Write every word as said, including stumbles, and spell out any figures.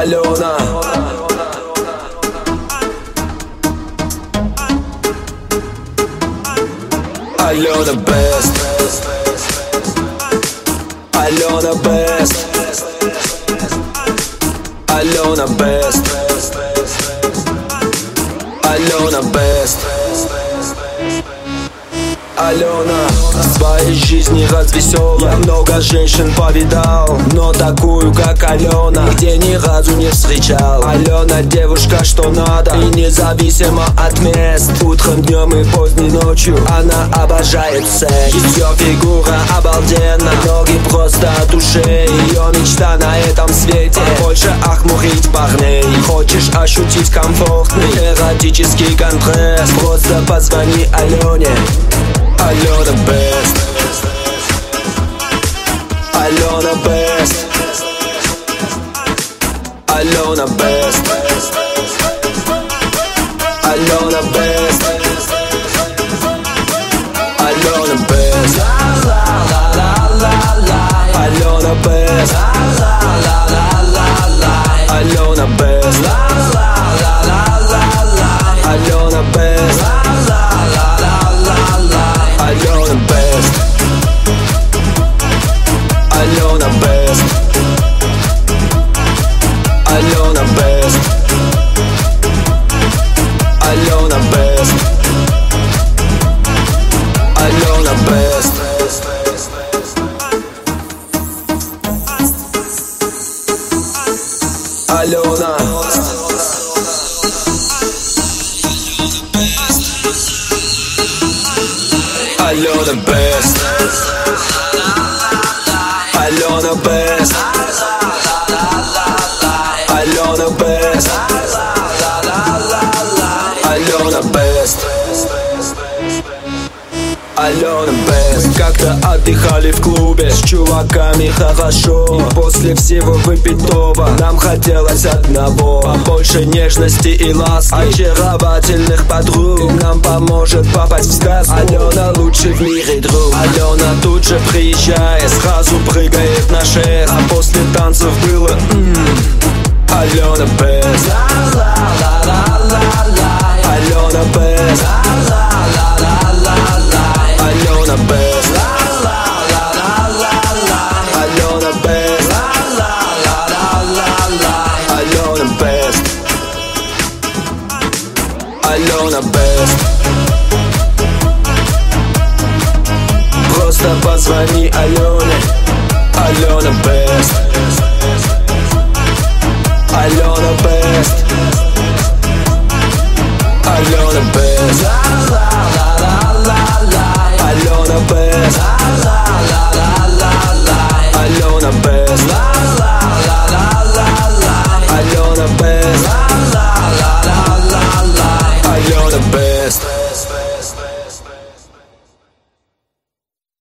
Алена. Алена Best. Алена Best. Алена Best. Алена Best. Алена, в своей жизни развеселая. Я много женщин повидал, но такую, как Алена, нигде ни разу не встречал. Алена девушка, что надо, и независимо от мест. Утром, днем и поздней ночью она обожает секс. Ее фигура обалденна, ноги просто от ушей. Ее мечта на этом свете больше охмурить парней. Хочешь ощутить комфортный эротический компресс? Просто позвони Алене. Алена Best. Алена Best. Алена Best. Алена Best. Алена Best. Алена Best. Алена Best. Алена Best. Alena Best. Alena Best. Alena Best. Alena Best. Alena Best. Alena. Alena Best. Alena Best. Alena Best. Alena Best. Alena Best. Как-то отдыхали в клубе с чуваками хорошо. И после всего выпитого нам хотелось одного: побольше нежности и ласки, очаровательных подруг. Нам поможет попасть в сказку Алена, лучший в мире друг. Алена тут же приезжает, сразу прыгает на шест. А после танцев было м-м, Алена Best. Алена Best. Alena Best. Alena Best. Alena Best. Alena Best. Просто позвони Алене. Alena Best. Alena Best. Alena Best.